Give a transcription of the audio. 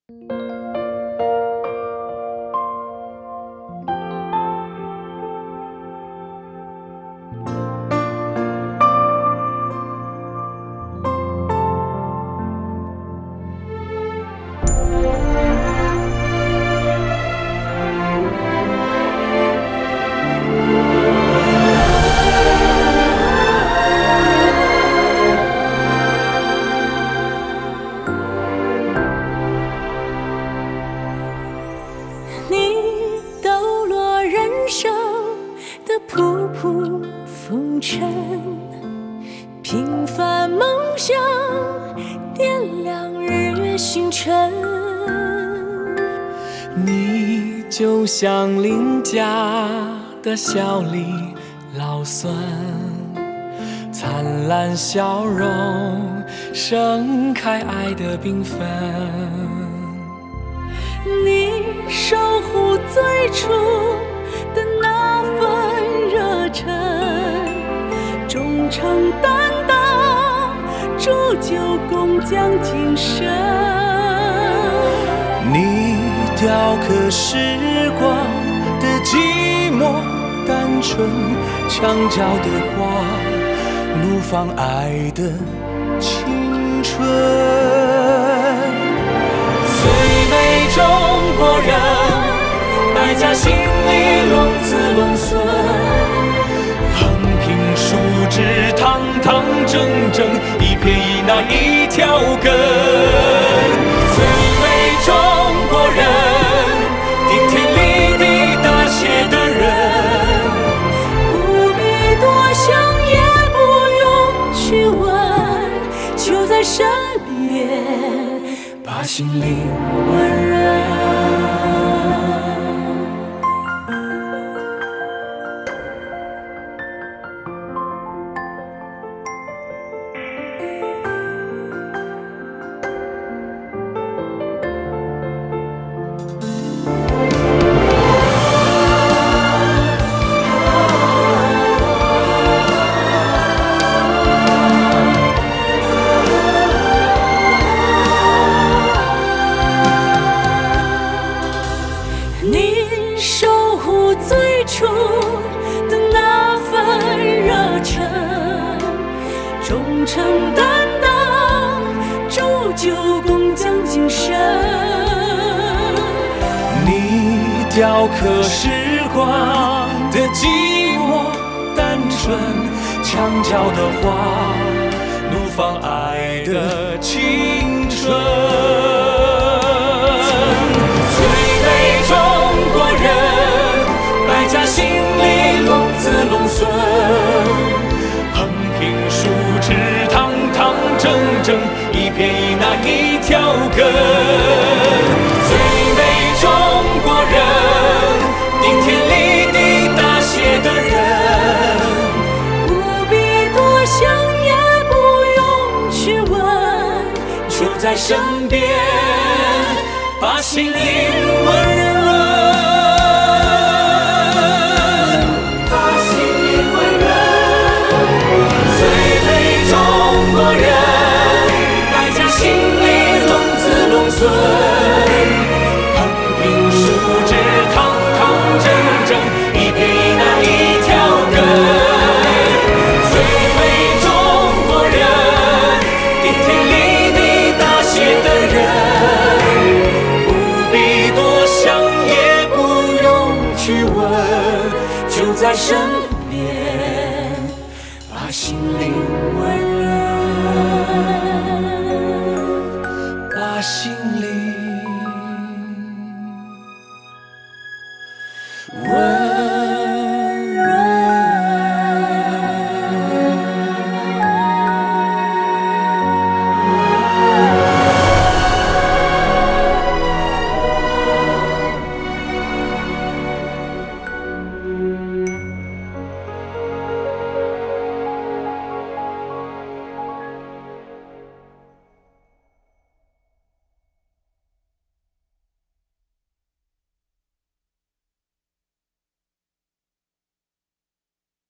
仆仆风尘，平凡梦想点亮日月星辰。 你就像邻家的小李老孙，灿烂笑容盛开爱的缤纷。 你守护最初的那份热忱，忠诚担当，铸就工匠精神。 你雕刻时光的寂寞单纯，墙角的花怒放爱的青春。最美中国人，百家姓里龙子龙孙，横平竖直，堂堂正正，一撇一捺一条根。最美中国人，顶天立地大写的人， 不必多想，也不用去问，就在身边， 把心灵温润。 你守护最初的那份热忱，忠诚担当，铸就工匠精神。 你雕刻时光的寂寞单纯，墙角的花怒放爱的青春。百家姓里龙子龙孙，横平竖直，堂堂正正，一撇一捺一条根。最美中国人，顶天立地大写的人， 不必多想，也不用去问， 就在身边，把心灵温润。横平竖直，堂堂正正，一撇一捺一条根。最美中国人，顶天立地大写的人，不必多想，也不用去问，就在身